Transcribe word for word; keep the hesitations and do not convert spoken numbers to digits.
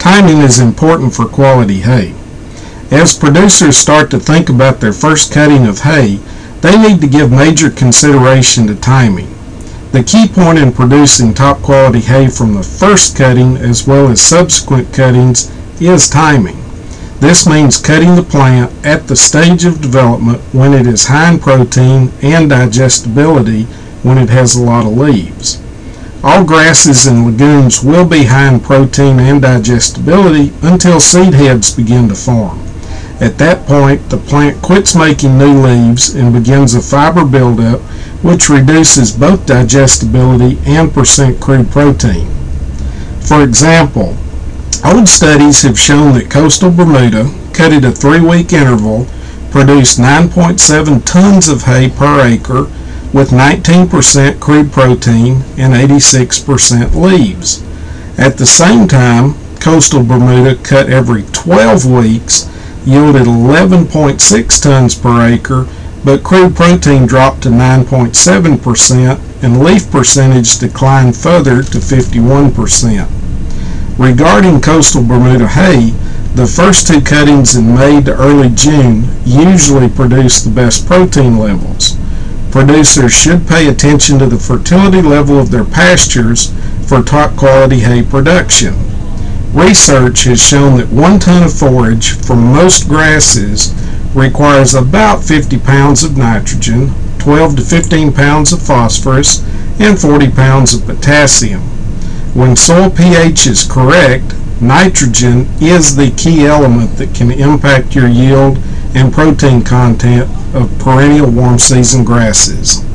Timing is important for quality hay. As producers start to think about their first cutting of hay, they need to give major consideration to timing. The key point in producing top quality hay from the first cutting as well as subsequent cuttings is timing. This means cutting the plant at the stage of development when it is high in protein and digestibility when it has a lot of leaves. All grasses and legumes will be high in protein and digestibility until seed heads begin to form. At that point, the plant quits making new leaves and begins a fiber buildup, which reduces both digestibility and percent crude protein. For example, old studies have shown that coastal Bermuda, cut at a three-week interval, produced nine point seven tons of hay per acre with nineteen percent crude protein and eighty-six percent leaves. At the same time, coastal Bermuda, cut every twelve weeks, yielded eleven point six tons per acre, but crude protein dropped to nine point seven percent and leaf percentage declined further to fifty-one percent. Regarding coastal Bermuda hay, the first two cuttings in May to early June usually produce the best protein levels. Producers should pay attention to the fertility level of their pastures for top quality hay production. Research has shown that one ton of forage for most grasses requires about fifty pounds of nitrogen, twelve to fifteen pounds of phosphorus, and forty pounds of potassium. When soil pH is correct, nitrogen is the key element that can impact your yield and protein content of perennial warm season grasses.